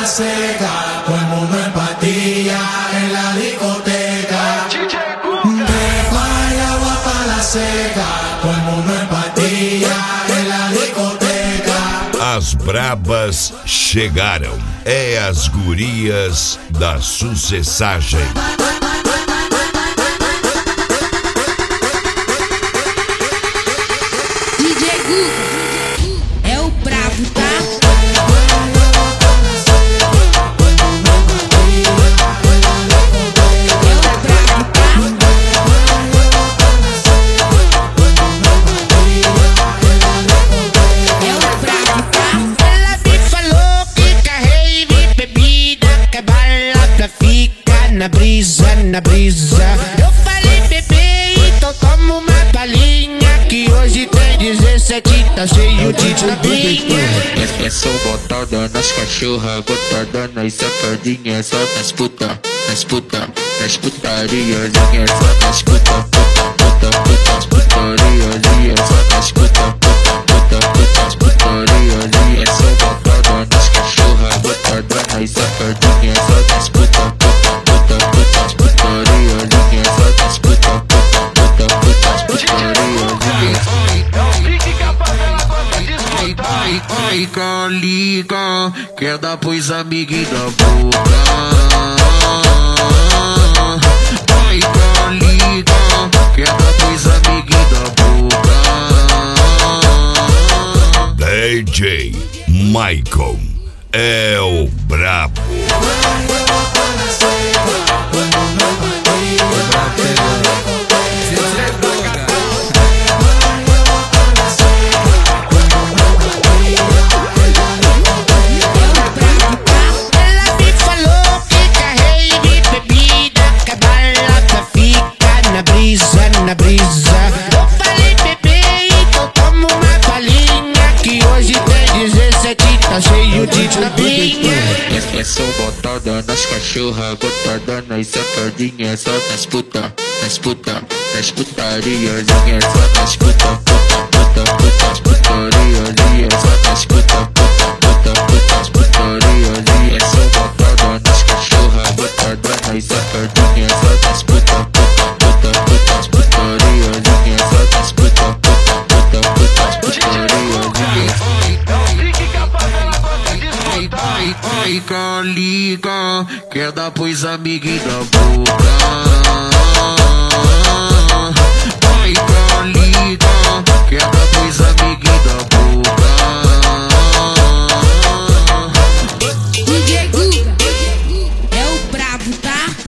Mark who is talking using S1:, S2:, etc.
S1: la seca, todo el mundo en patilla en la discoteca. Trepa y agua pa' la seca, todo el mundo en patilla en la discoteca.
S2: As brabas chegaram, é as gurias da sucessagem.
S3: É o brabo, tá?
S4: Na brisa, eu falei bebê, então toma uma palhinha, que hoje tem 17, tá cheio de tapinha.
S5: É só botada nas cachorras, botada nas safadinhas, só nas puta, nas putarias, é só nas puta, nas putarias, só nas puta, nas putarias, é só botada nas cachorras, botada nas safadinhas, só nas puta.
S6: Ai, calica, quer dar pros amiguinhos da boca. Ai, calica, quer dar pros amiguinhos da boca.
S2: DJ Michael é o brabo.
S4: Na brisa, eu falei bebê, então toma uma palhinha, que hoje tem 17, tá cheio de tapinha.
S5: É só botada nas cachorras, botada nas safadinhas, só nas puta, nas putarias, é só nas puta, nas putarias, é só nas puta, nas putarias, é só botada nas cachorras, botada nas safadinhas, só nas puta, nas putarias, é só nas puta, nas putarias.
S6: Ai, calica, quer dar pros amiguinhos da boca. Ai, calica, quer dar pros amiguinhos da boca.